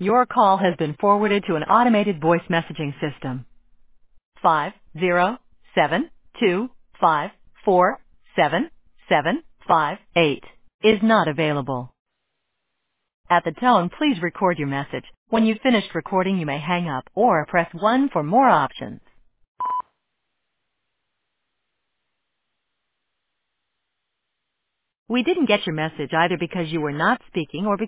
Your call has been forwarded to an automated voice messaging system. 50725477758 is not available. At the tone, please record your message. When you've finished recording, you may hang up or press 1 for more options. We didn't get your message either because you were not speaking or because